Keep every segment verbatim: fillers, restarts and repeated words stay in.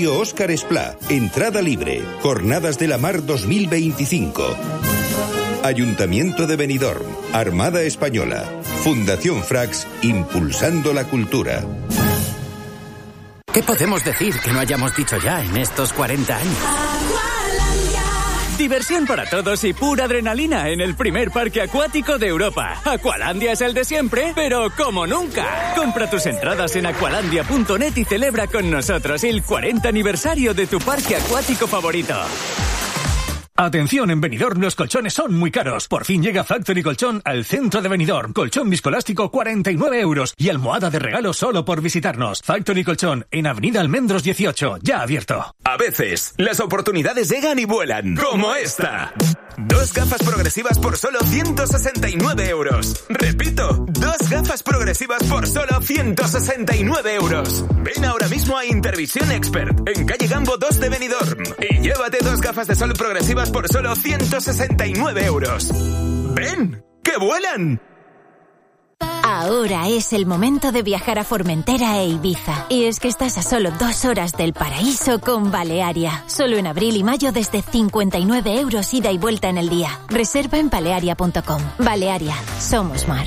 Estadio Óscar Esplá. Entrada libre. Jornadas de la Mar dos mil veinticinco. Ayuntamiento de Benidorm. Armada Española. Fundación Frax, impulsando la cultura. ¿Qué podemos decir que no hayamos dicho ya en estos cuarenta años? Diversión para todos y pura adrenalina en el primer parque acuático de Europa. Aqualandia es el de siempre, pero como nunca. Compra tus entradas en aqualandia punto net y celebra con nosotros el cuarenta aniversario de tu parque acuático favorito. Atención, en Benidorm los colchones son muy caros. Por fin llega Factory Colchón al centro de Benidorm. Colchón viscoelástico cuarenta y nueve euros y almohada de regalo solo por visitarnos. Factory Colchón en Avenida Almendros dieciocho, ya abierto. A veces, las oportunidades llegan y vuelan. Como esta. Dos gafas progresivas por solo ciento sesenta y nueve euros. Repito, dos gafas progresivas por solo ciento sesenta y nueve euros. Ven ahora mismo a Intervisión Expert, en calle Gambo dos de Benidorm, y llévate dos gafas de sol progresivas por solo ciento sesenta y nueve euros. ¡Ven! ¡Que vuelan! Ahora es el momento de viajar a Formentera e Ibiza. Y es que estás a solo dos horas del paraíso con Balearia. Solo en abril y mayo desde cincuenta y nueve euros ida y vuelta en el día. Reserva en balearia punto com. Balearia, somos mar.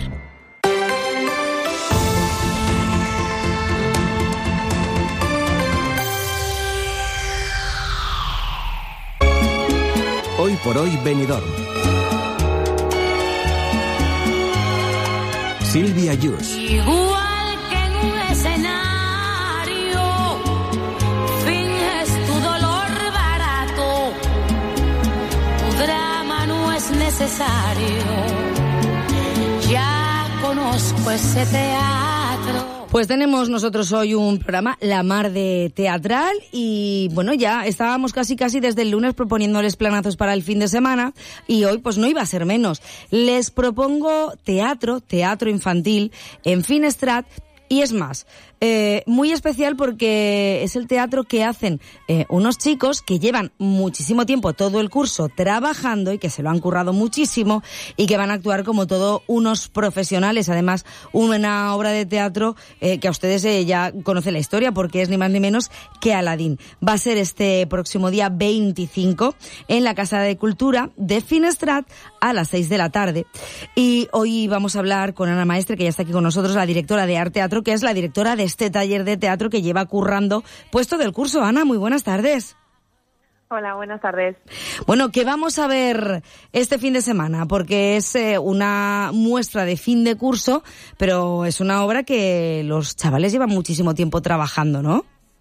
Hoy por hoy Benidorm. Silvia Yus. Igual que en un escenario, finges tu dolor barato, tu drama no es necesario, ya conozco ese teatro. Pues tenemos nosotros hoy un programa La Mar de Teatral y bueno, ya estábamos casi casi desde el lunes proponiéndoles planazos para el fin de semana y hoy pues no iba a ser menos. Les propongo teatro, teatro infantil en Finestrat y es más, eh, muy especial porque es el teatro que hacen eh, unos chicos que llevan muchísimo tiempo todo el curso trabajando y que se lo han currado muchísimo y que van a actuar como todos unos profesionales. Además, una obra de teatro eh, que a ustedes eh, ya conocen la historia porque es ni más ni menos que Aladín. Va a ser este próximo día veinticinco en la Casa de Cultura de Finestrat a las seis de la tarde. Y hoy vamos a hablar con Ana Maestre, que ya está aquí con nosotros, la directora de Arte Teatro, que es la directora de este taller de teatro que lleva currando puesto del curso. Ana, muy buenas tardes. Hola, buenas tardes. Bueno, ¿qué vamos a ver este fin de semana? Porque es eh, una muestra de fin de curso, pero es una obra que los chavales llevan muchísimo tiempo trabajando, ¿no?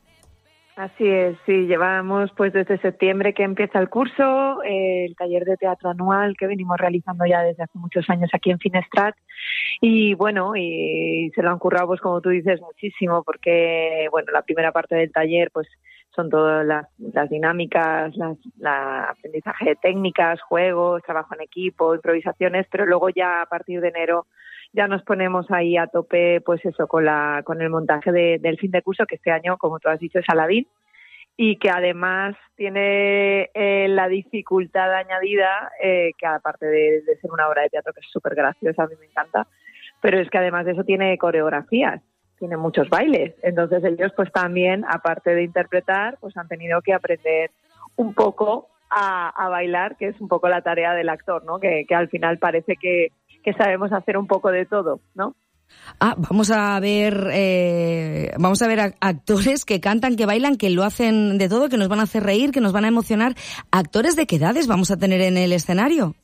Así es, sí, llevamos pues desde septiembre que empieza el curso, eh, el taller de teatro anual que venimos realizando ya desde hace muchos años aquí en Finestrat y bueno, y se lo han currado pues como tú dices muchísimo porque bueno, la primera parte del taller pues son todas las, las dinámicas, las, la aprendizaje de técnicas, juegos, trabajo en equipo, improvisaciones, pero luego ya a partir de enero ya nos ponemos ahí a tope, pues eso, con la con el montaje de, del fin de curso, que este año, como tú has dicho, es Aladín, y que además tiene eh, la dificultad añadida, eh, que aparte de, de ser una obra de teatro que es súper graciosa, a mí me encanta, pero es que además de eso tiene coreografías, tiene muchos bailes. Entonces ellos, pues también, aparte de interpretar, pues han tenido que aprender un poco a, a bailar, que es un poco la tarea del actor, ¿no? Que, que al final parece que que sabemos hacer un poco de todo, ¿no? Ah, vamos a ver, eh, vamos a ver a actores que cantan, que bailan, que lo hacen de todo, que nos van a hacer reír, que nos van a emocionar. ¿Actores de qué edades vamos a tener en el escenario?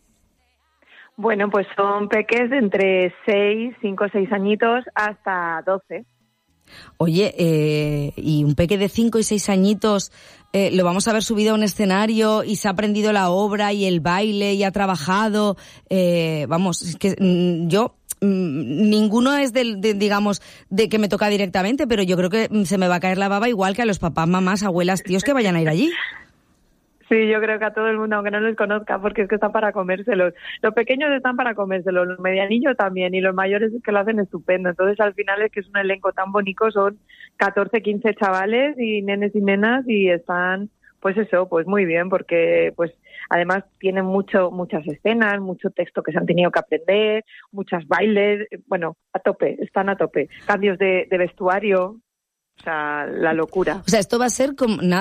Bueno, pues son peques de entre seis, cinco o seis añitos hasta doce. Oye, eh, y un peque de cinco y seis añitos, eh, lo vamos a ver subido a un escenario y se ha aprendido la obra y el baile y ha trabajado, eh, vamos, es que mm, yo, mm, ninguno es del, de, digamos, de que me toca directamente, pero yo creo que se me va a caer la baba igual que a los papás, mamás, abuelas, tíos que vayan a ir allí. Sí, yo creo que a todo el mundo, aunque no les conozca, porque es que están para comérselos. Los pequeños están para comérselos, los medianillos también, y los mayores es que lo hacen estupendo. Entonces, al final es que es un elenco tan bonito, son catorce, quince chavales y nenes y nenas, y están, pues eso, pues muy bien, porque pues además tienen mucho, muchas escenas, mucho texto que se han tenido que aprender, muchos bailes, bueno, a tope, están a tope. Cambios de, de vestuario, o sea, la locura. O sea, esto va a ser como nada.